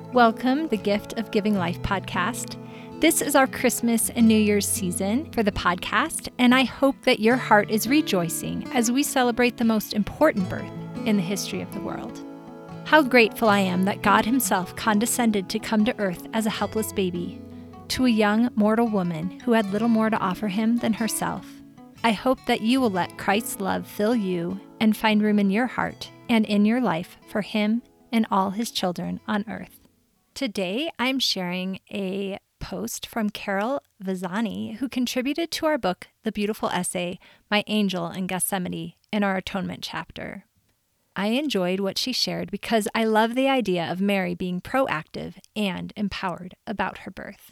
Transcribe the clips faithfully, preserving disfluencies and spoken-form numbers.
Welcome, the Gift of Giving Life podcast. This is our Christmas and New Year's season for the podcast, and I hope that your heart is rejoicing as we celebrate the most important birth in the history of the world. How grateful I am that God Himself condescended to come to earth as a helpless baby, to a young mortal woman who had little more to offer Him than herself. I hope that you will let Christ's love fill you and find room in your heart and in your life for Him and all His children on earth. Today, I'm sharing a post from Carol Vazani, who contributed to our book, the beautiful essay, My Angel in Gethsemane, in our Atonement chapter. I enjoyed what she shared because I love the idea of Mary being proactive and empowered about her birth.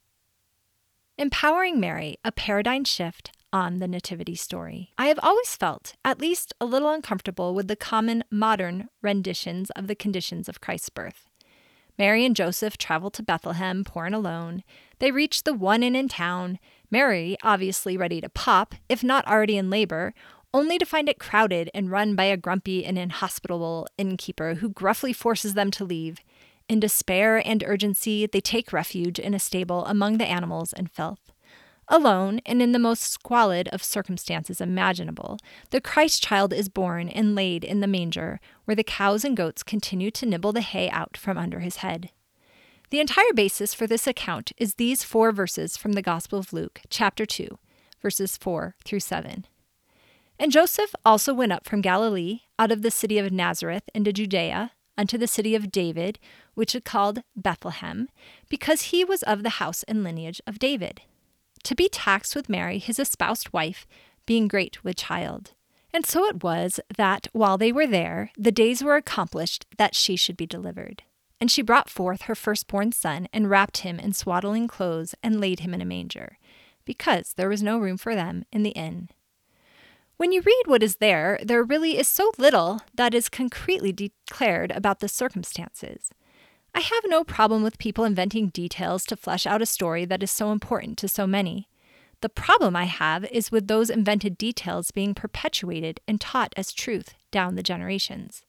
Empowering Mary, a paradigm shift on the Nativity story. I have always felt at least a little uncomfortable with the common modern renditions of the conditions of Christ's birth. Mary and Joseph travel to Bethlehem, poor and alone. They reach the one inn in town, Mary obviously ready to pop, if not already in labor, only to find it crowded and run by a grumpy and inhospitable innkeeper who gruffly forces them to leave. In despair and urgency, they take refuge in a stable among the animals and filth. Alone, and in the most squalid of circumstances imaginable, the Christ child is born and laid in the manger, where the cows and goats continue to nibble the hay out from under his head. The entire basis for this account is these four verses from the Gospel of Luke, chapter two, verses four through seven. And Joseph also went up from Galilee, out of the city of Nazareth into Judea, unto the city of David, which is called Bethlehem, because he was of the house and lineage of David, to be taxed with Mary, his espoused wife, being great with child. And so it was that while they were there, the days were accomplished that she should be delivered. And she brought forth her firstborn son, and wrapped him in swaddling clothes, and laid him in a manger, because there was no room for them in the inn. When you read what is there, there really is so little that is concretely declared about the circumstances. I have no problem with people inventing details to flesh out a story that is so important to so many. The problem I have is with those invented details being perpetuated and taught as truth down the generations.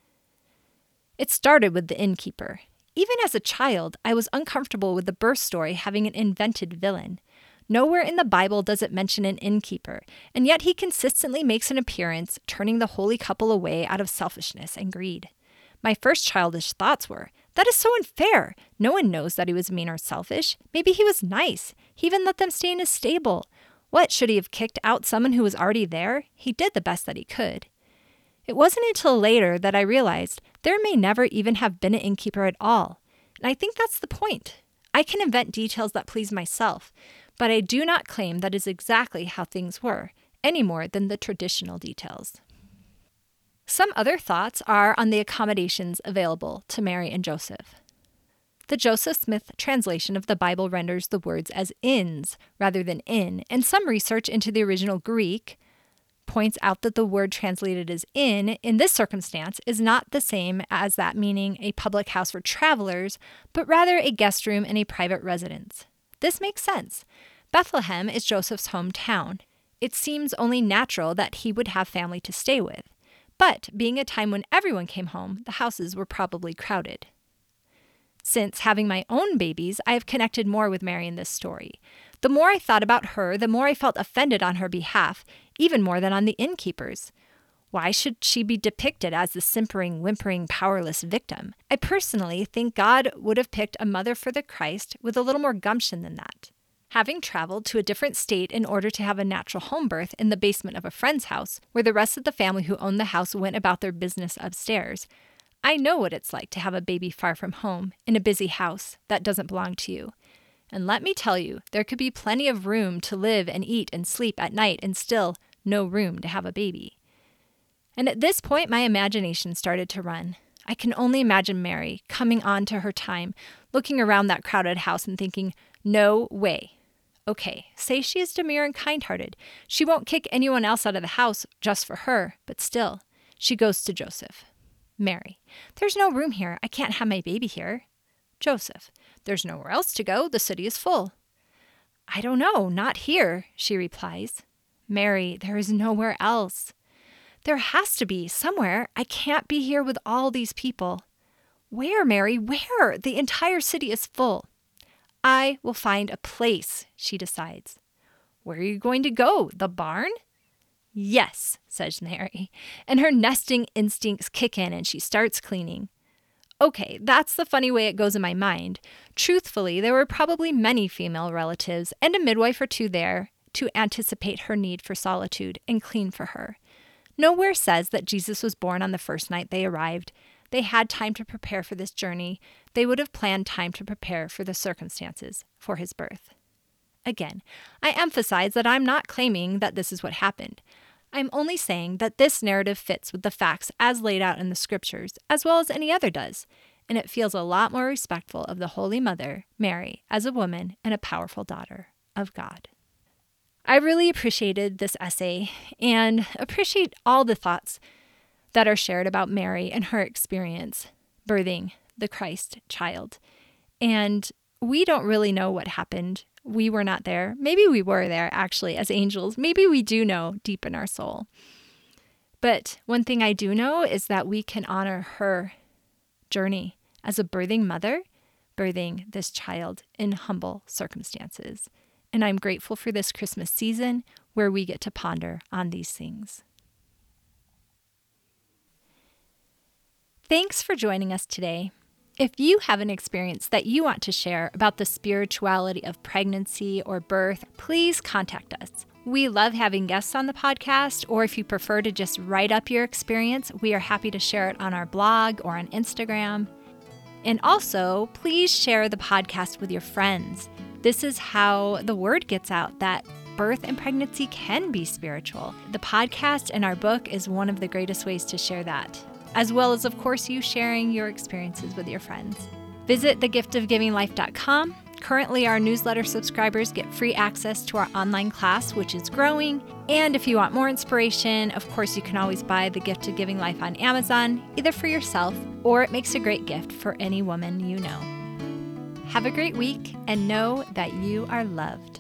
It started with the innkeeper. Even as a child, I was uncomfortable with the birth story having an invented villain. Nowhere in the Bible does it mention an innkeeper, and yet he consistently makes an appearance, turning the holy couple away out of selfishness and greed. My first childish thoughts were, that is so unfair. No one knows that he was mean or selfish. Maybe he was nice. He even let them stay in his stable. What, should he have kicked out someone who was already there? He did the best that he could. It wasn't until later that I realized there may never even have been an innkeeper at all. And I think that's the point. I can invent details that please myself, but I do not claim that is exactly how things were, any more than the traditional details. Some other thoughts are on the accommodations available to Mary and Joseph. The Joseph Smith translation of the Bible renders the words as inns rather than inn, and some research into the original Greek points out that the word translated as inn in this circumstance is not the same as that meaning a public house for travelers, but rather a guest room in a private residence. This makes sense. Bethlehem is Joseph's hometown. It seems only natural that he would have family to stay with. But being a time when everyone came home, the houses were probably crowded. Since having my own babies, I have connected more with Mary in this story. The more I thought about her, the more I felt offended on her behalf, even more than on the innkeepers. Why should she be depicted as the simpering, whimpering, powerless victim? I personally think God would have picked a mother for the Christ with a little more gumption than that. Having traveled to a different state in order to have a natural home birth in the basement of a friend's house, where the rest of the family who owned the house went about their business upstairs, I know what it's like to have a baby far from home, in a busy house that doesn't belong to you. And let me tell you, there could be plenty of room to live and eat and sleep at night and still no room to have a baby. And at this point, my imagination started to run. I can only imagine Mary coming on to her time, looking around that crowded house and thinking, no way. Okay, say she is demure and kind-hearted. She won't kick anyone else out of the house just for her, but still, she goes to Joseph. Mary, there's no room here. I can't have my baby here. Joseph, there's nowhere else to go. The city is full. I don't know, not here, she replies. Mary, there is nowhere else. There has to be, somewhere. I can't be here with all these people. Where, Mary? Where? The entire city is full. I will find a place, she decides. Where are you going to go? The barn? Yes, says Mary, and her nesting instincts kick in and she starts cleaning. Okay, that's the funny way it goes in my mind. Truthfully, there were probably many female relatives and a midwife or two there to anticipate her need for solitude and clean for her. Nowhere says that Jesus was born on the first night they arrived. They had time to prepare for this journey. They would have planned time to prepare for the circumstances for his birth. Again, I emphasize that I'm not claiming that this is what happened. I'm only saying that this narrative fits with the facts as laid out in the scriptures, as well as any other does, and it feels a lot more respectful of the Holy Mother, Mary, as a woman and a powerful daughter of God. I really appreciated this essay and appreciate all the thoughts that are shared about Mary and her experience birthing the Christ child. And we don't really know what happened. We were not there. Maybe we were there, actually, as angels. Maybe we do know deep in our soul. But one thing I do know is that we can honor her journey as a birthing mother, birthing this child in humble circumstances. And I'm grateful for this Christmas season where we get to ponder on these things. Thanks for joining us today. If you have an experience that you want to share about the spirituality of pregnancy or birth, please contact us. We love having guests on the podcast, or if you prefer to just write up your experience, we are happy to share it on our blog or on Instagram. And also, please share the podcast with your friends. This is how the word gets out that birth and pregnancy can be spiritual. The podcast and our book is one of the greatest ways to share that, as well as, of course, you sharing your experiences with your friends. Visit the gift of giving life dot com. Currently, our newsletter subscribers get free access to our online class, which is growing. And if you want more inspiration, of course, you can always buy The Gift of Giving Life on Amazon, either for yourself or it makes a great gift for any woman you know. Have a great week and know that you are loved.